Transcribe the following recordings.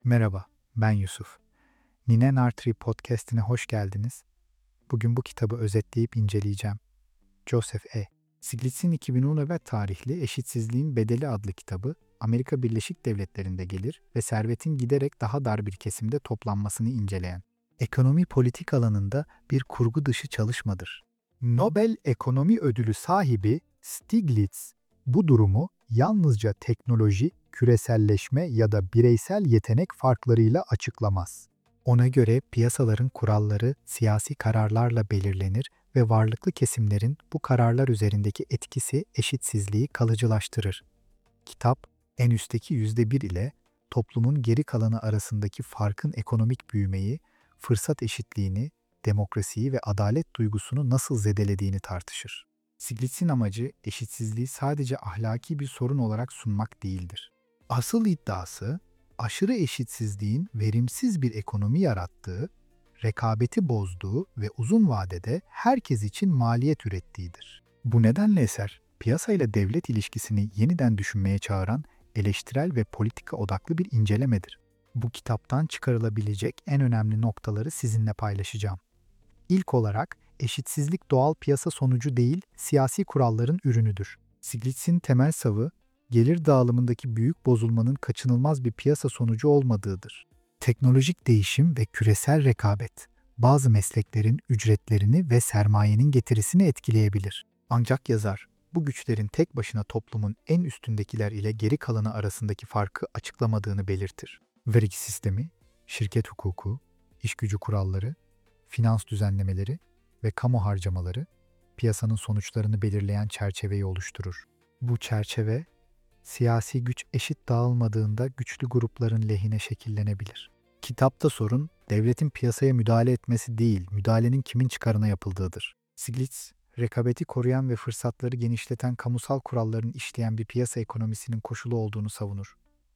Merhaba, ben Yusuf. Ninen Artry podcast'ine hoş geldiniz. Bugün bu kitabı özetleyip inceleyeceğim. Joseph E. Stiglitz'in 2010 evet tarihli Eşitsizliğin Bedeli adlı kitabı, Amerika Birleşik Devletleri'nde gelir ve servetin giderek daha dar bir kesimde toplanmasını inceleyen, ekonomi politik alanında bir kurgu dışı çalışmadır. Nobel Ekonomi Ödülü sahibi Stiglitz, bu durumu yalnızca teknoloji, küreselleşme ya da bireysel yetenek farklarıyla açıklamaz. Ona göre piyasaların kuralları siyasi kararlarla belirlenir ve varlıklı kesimlerin bu kararlar üzerindeki etkisi eşitsizliği kalıcılaştırır. Kitap, en üstteki %1 ile toplumun geri kalanı arasındaki farkın ekonomik büyümeyi, fırsat eşitliğini, demokrasiyi ve adalet duygusunu nasıl zedelediğini tartışır. Stiglitz'in amacı eşitsizliği sadece ahlaki bir sorun olarak sunmak değildir. Asıl iddiası, aşırı eşitsizliğin verimsiz bir ekonomi yarattığı, rekabeti bozduğu ve uzun vadede herkes için maliyet ürettiğidir. Bu nedenle eser, piyasa ile devlet ilişkisini yeniden düşünmeye çağıran eleştirel ve politika odaklı bir incelemedir. Bu kitaptan çıkarılabilecek en önemli noktaları sizinle paylaşacağım. İlk olarak, eşitsizlik doğal piyasa sonucu değil, siyasi kuralların ürünüdür. Stiglitz'in temel savı, gelir dağılımındaki büyük bozulmanın kaçınılmaz bir piyasa sonucu olmadığıdır. Teknolojik değişim ve küresel rekabet, bazı mesleklerin ücretlerini ve sermayenin getirisini etkileyebilir. Ancak yazar, bu güçlerin tek başına toplumun en üstündekiler ile geri kalanı arasındaki farkı açıklamadığını belirtir. Vergi sistemi, şirket hukuku, işgücü kuralları, finans düzenlemeleri ve kamu harcamaları, piyasanın sonuçlarını belirleyen çerçeveyi oluşturur. Bu çerçeve, siyasi güç eşit dağılmadığında güçlü grupların lehine şekillenebilir. Kitapta sorun, devletin piyasaya müdahale etmesi değil, müdahalenin kimin çıkarına yapıldığıdır. Stiglitz, rekabeti koruyan ve fırsatları genişleten kamusal kuralların işleyen bir piyasa ekonomisinin koşulu olduğunu savunur.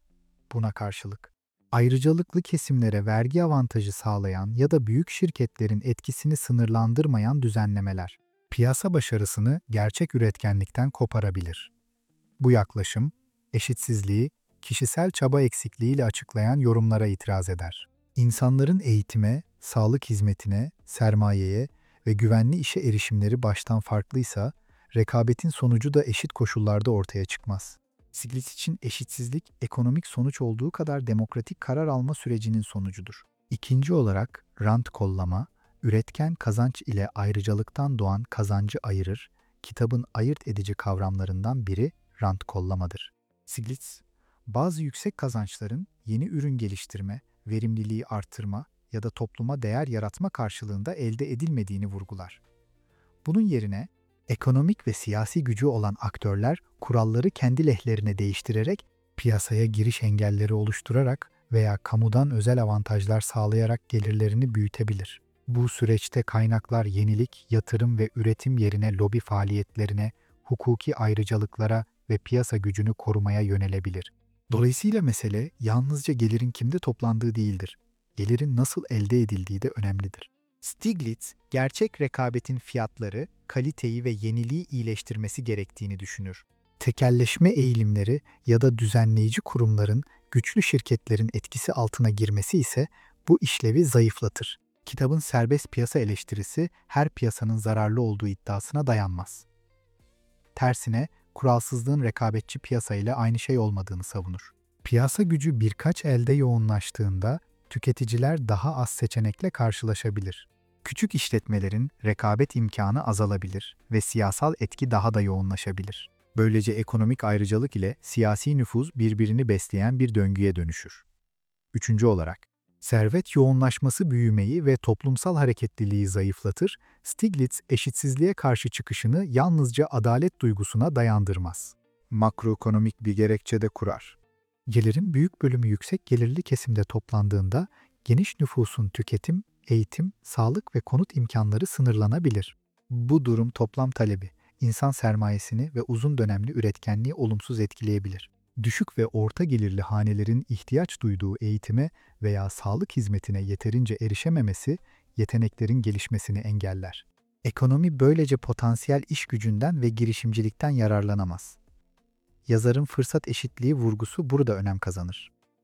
Buna karşılık, ayrıcalıklı kesimlere vergi avantajı sağlayan ya da büyük şirketlerin etkisini sınırlandırmayan düzenlemeler, piyasa başarısını gerçek üretkenlikten koparabilir. Bu yaklaşım, eşitsizliği kişisel çaba eksikliğiyle açıklayan yorumlara itiraz eder. İnsanların eğitime, sağlık hizmetine, sermayeye ve güvenli işe erişimleri baştan farklıysa, rekabetin sonucu da eşit koşullarda ortaya çıkmaz. Stiglitz için eşitsizlik, ekonomik sonuç olduğu kadar demokratik karar alma sürecinin sonucudur. İkinci olarak, rant kollama, üretken kazanç ile ayrıcalıktan doğan kazancı ayırır, kitabın ayırt edici kavramlarından biri rant kollamadır. Stiglitz, bazı yüksek kazançların yeni ürün geliştirme, verimliliği artırma ya da topluma değer yaratma karşılığında elde edilmediğini vurgular. Bunun yerine, ekonomik ve siyasi gücü olan aktörler kuralları kendi lehlerine değiştirerek, piyasaya giriş engelleri oluşturarak veya kamudan özel avantajlar sağlayarak gelirlerini büyütebilir. Bu süreçte kaynaklar yenilik, yatırım ve üretim yerine lobi faaliyetlerine, hukuki ayrıcalıklara ve piyasa gücünü korumaya yönelebilir. Dolayısıyla mesele yalnızca gelirin kimde toplandığı değildir. Gelirin nasıl elde edildiği de önemlidir. Stiglitz, gerçek rekabetin fiyatları, kaliteyi ve yeniliği iyileştirmesi gerektiğini düşünür. Tekelleşme eğilimleri ya da düzenleyici kurumların güçlü şirketlerin etkisi altına girmesi ise bu işlevi zayıflatır. Kitabın serbest piyasa eleştirisi her piyasanın zararlı olduğu iddiasına dayanmaz. Tersine, kuralsızlığın rekabetçi piyasa ile aynı şey olmadığını savunur. Piyasa gücü birkaç elde yoğunlaştığında tüketiciler daha az seçenekle karşılaşabilir. Küçük işletmelerin rekabet imkanı azalabilir ve siyasal etki daha da yoğunlaşabilir. Böylece ekonomik ayrıcalık ile siyasi nüfuz birbirini besleyen bir döngüye dönüşür. Üçüncü olarak, servet yoğunlaşması büyümeyi ve toplumsal hareketliliği zayıflatır, Stiglitz eşitsizliğe karşı çıkışını yalnızca adalet duygusuna dayandırmaz. Makroekonomik bir gerekçe de kurar. Gelirin büyük bölümü yüksek gelirli kesimde toplandığında geniş nüfusun tüketim, eğitim, sağlık ve konut imkanları sınırlanabilir. Bu durum toplam talebi, insan sermayesini ve uzun dönemli üretkenliği olumsuz etkileyebilir. Düşük ve orta gelirli hanelerin ihtiyaç duyduğu eğitime veya sağlık hizmetine yeterince erişememesi, yeteneklerin gelişmesini engeller. Ekonomi böylece potansiyel iş gücünden ve girişimcilikten yararlanamaz. Yazarın fırsat eşitliği vurgusu burada önem kazanır.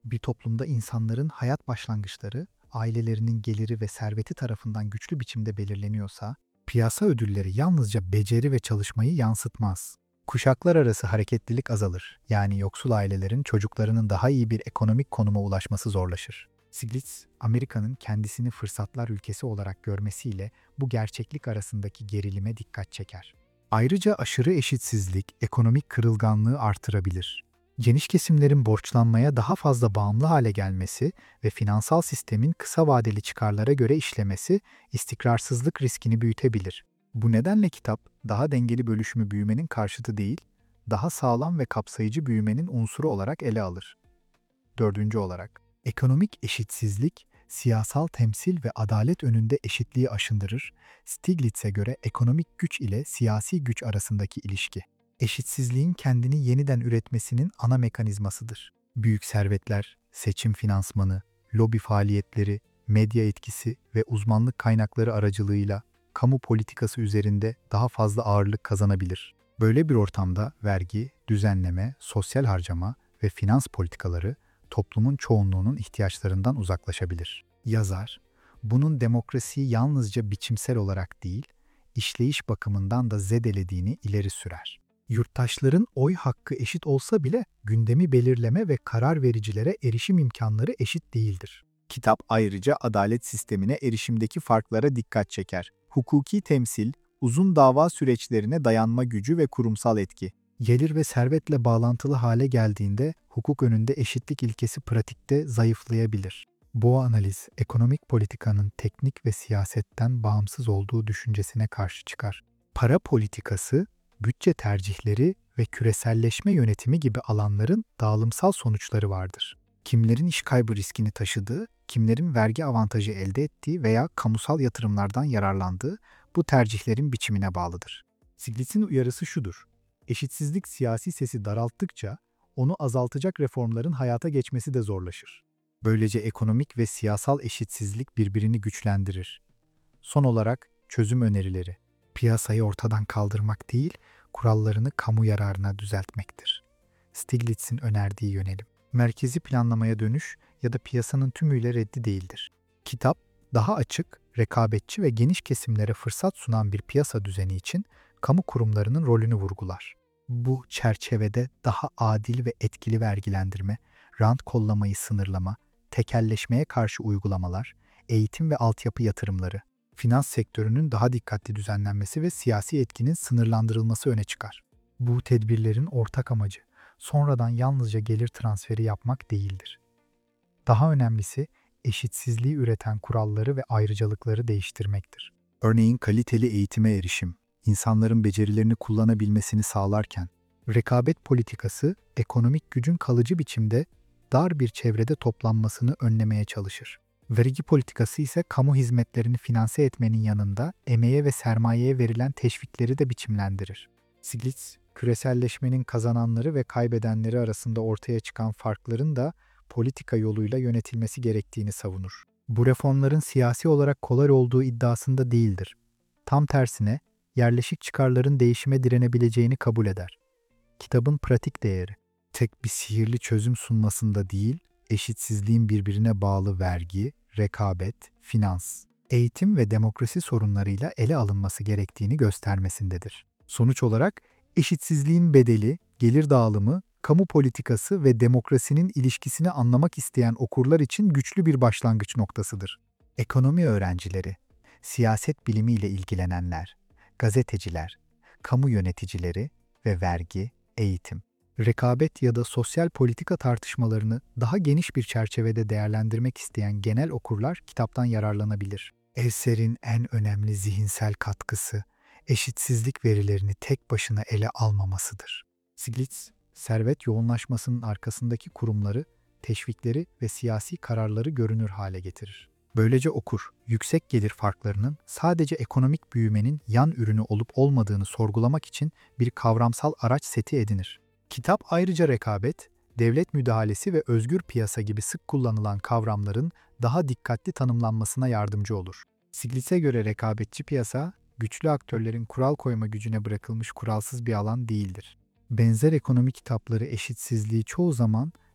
Bir toplumda insanların hayat başlangıçları, ailelerinin geliri ve serveti tarafından güçlü biçimde belirleniyorsa, piyasa ödülleri yalnızca beceri ve çalışmayı yansıtmaz. Kuşaklar arası hareketlilik azalır. Yani yoksul ailelerin çocuklarının daha iyi bir ekonomik konuma ulaşması zorlaşır. Stiglitz, Amerika'nın kendisini fırsatlar ülkesi olarak görmesiyle bu gerçeklik arasındaki gerilime dikkat çeker. Ayrıca aşırı eşitsizlik ekonomik kırılganlığı artırabilir. Geniş kesimlerin borçlanmaya daha fazla bağımlı hale gelmesi ve finansal sistemin kısa vadeli çıkarlara göre işlemesi istikrarsızlık riskini büyütebilir. Bu nedenle kitap, daha dengeli bölüşümü büyümenin karşıtı değil, daha sağlam ve kapsayıcı büyümenin unsuru olarak ele alır. Dördüncü olarak, ekonomik eşitsizlik, siyasal temsil ve adalet önünde eşitliği aşındırır. Stiglitz'e göre ekonomik güç ile siyasi güç arasındaki ilişki, eşitsizliğin kendini yeniden üretmesinin ana mekanizmasıdır. Büyük servetler, seçim finansmanı, lobi faaliyetleri, medya etkisi ve uzmanlık kaynakları aracılığıyla kamu politikası üzerinde daha fazla ağırlık kazanabilir. Böyle bir ortamda vergi, düzenleme, sosyal harcama ve finans politikaları toplumun çoğunluğunun ihtiyaçlarından uzaklaşabilir. Yazar, bunun demokrasiyi yalnızca biçimsel olarak değil, işleyiş bakımından da zedelediğini ileri sürer. Yurttaşların oy hakkı eşit olsa bile gündemi belirleme ve karar vericilere erişim imkanları eşit değildir. Kitap ayrıca adalet sistemine erişimdeki farklara dikkat çeker. Hukuki temsil, uzun dava süreçlerine dayanma gücü ve kurumsal etki. Gelir ve servetle bağlantılı hale geldiğinde hukuk önünde eşitlik ilkesi pratikte zayıflayabilir. Bu analiz, ekonomik politikanın teknik ve siyasetten bağımsız olduğu düşüncesine karşı çıkar. Para politikası, bütçe tercihleri ve küreselleşme yönetimi gibi alanların dağılımsal sonuçları vardır. Kimlerin iş kaybı riskini taşıdığı, kimlerin vergi avantajı elde ettiği veya kamusal yatırımlardan yararlandığı bu tercihlerin biçimine bağlıdır. Stiglitz'in uyarısı şudur: eşitsizlik siyasi sesi daralttıkça onu azaltacak reformların hayata geçmesi de zorlaşır. Böylece ekonomik ve siyasal eşitsizlik birbirini güçlendirir. Son olarak çözüm önerileri. Piyasayı ortadan kaldırmak değil, kurallarını kamu yararına düzeltmektir. Stiglitz'in önerdiği yönelim, merkezi planlamaya dönüş ya da piyasanın tümüyle reddi değildir. Kitap, daha açık, rekabetçi ve geniş kesimlere fırsat sunan bir piyasa düzeni için kamu kurumlarının rolünü vurgular. Bu çerçevede daha adil ve etkili vergilendirme, rant kollamayı sınırlama, tekelleşmeye karşı uygulamalar, eğitim ve altyapı yatırımları, finans sektörünün daha dikkatli düzenlenmesi ve siyasi etkinin sınırlandırılması öne çıkar. Bu tedbirlerin ortak amacı, sonradan yalnızca gelir transferi yapmak değildir. Daha önemlisi, eşitsizliği üreten kuralları ve ayrıcalıkları değiştirmektir. Örneğin kaliteli eğitime erişim, insanların becerilerini kullanabilmesini sağlarken, rekabet politikası, ekonomik gücün kalıcı biçimde dar bir çevrede toplanmasını önlemeye çalışır. Vergi politikası ise kamu hizmetlerini finanse etmenin yanında emeğe ve sermayeye verilen teşvikleri de biçimlendirir. Stiglitz, küreselleşmenin kazananları ve kaybedenleri arasında ortaya çıkan farkların da politika yoluyla yönetilmesi gerektiğini savunur. Bu reformların siyasi olarak kolay olduğu iddiasında değildir. Tam tersine, yerleşik çıkarların değişime direnebileceğini kabul eder. Kitabın pratik değeri, tek bir sihirli çözüm sunmasında değil, eşitsizliğin birbirine bağlı vergi, rekabet, finans, eğitim ve demokrasi sorunlarıyla ele alınması gerektiğini göstermesindedir. Sonuç olarak, eşitsizliğin bedeli, gelir dağılımı, kamu politikası ve demokrasinin ilişkisini anlamak isteyen okurlar için güçlü bir başlangıç noktasıdır. Ekonomi öğrencileri, siyaset bilimiyle ilgilenenler, gazeteciler, kamu yöneticileri ve vergi, eğitim, rekabet ya da sosyal politika tartışmalarını daha geniş bir çerçevede değerlendirmek isteyen genel okurlar kitaptan yararlanabilir. Eserin en önemli zihinsel katkısı, eşitsizlik verilerini tek başına ele almamasıdır. Stiglitz, servet yoğunlaşmasının arkasındaki kurumları, teşvikleri ve siyasi kararları görünür hale getirir. Böylece okur, yüksek gelir farklarının sadece ekonomik büyümenin yan ürünü olup olmadığını sorgulamak için bir kavramsal araç seti edinir. Kitap ayrıca rekabet, devlet müdahalesi ve özgür piyasa gibi sık kullanılan kavramların daha dikkatli tanımlanmasına yardımcı olur. Stiglitz'e göre rekabetçi piyasa, güçlü aktörlerin kural koyma gücüne bırakılmış kuralsız bir alan değildir. Benzer ekonomi kitapları eşitsizliği çoğu zaman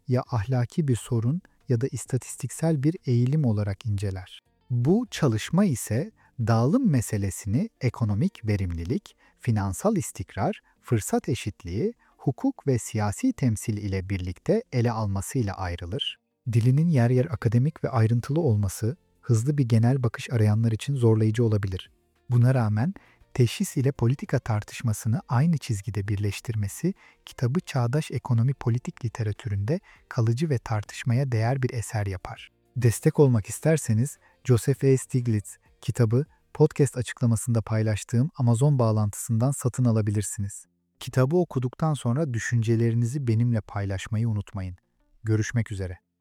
ya ahlaki bir sorun ya da istatistiksel bir eğilim olarak inceler. Bu çalışma ise dağılım meselesini ekonomik verimlilik, finansal istikrar, fırsat eşitliği, hukuk ve siyasi temsil ile birlikte ele almasıyla ayrılır. Dilinin yer yer akademik ve ayrıntılı olması, hızlı bir genel bakış arayanlar için zorlayıcı olabilir. Buna rağmen teşhis ile politika tartışmasını aynı çizgide birleştirmesi, kitabı çağdaş ekonomi politik literatüründe kalıcı ve tartışmaya değer bir eser yapar. Destek olmak isterseniz, Joseph A. Stiglitz kitabı podcast açıklamasında paylaştığım Amazon bağlantısından satın alabilirsiniz. Kitabı okuduktan sonra düşüncelerinizi benimle paylaşmayı unutmayın. Görüşmek üzere.